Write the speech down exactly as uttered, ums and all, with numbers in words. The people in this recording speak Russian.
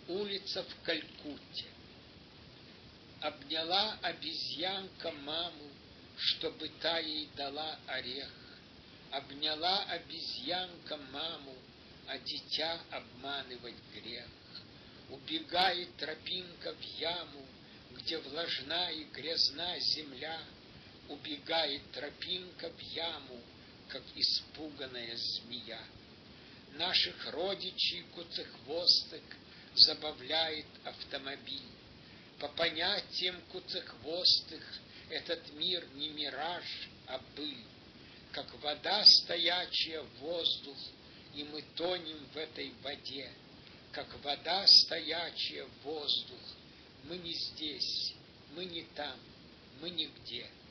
Улица в Калькутте. Обняла обезьянка маму, чтобы та ей дала орех. Обняла обезьянка маму, а дитя обманывать грех. Убегает тропинка в яму, где влажна и грязна земля. Убегает тропинка в яму, как испуганная змея. Наших родичей куцехвостых забавляет автомобиль. По понятиям куцехвостых этот мир не мираж, а быль. Как вода стоячая в воздух, и мы тонем в этой воде. Как вода стоячая в воздух, мы не здесь, мы не там, мы нигде.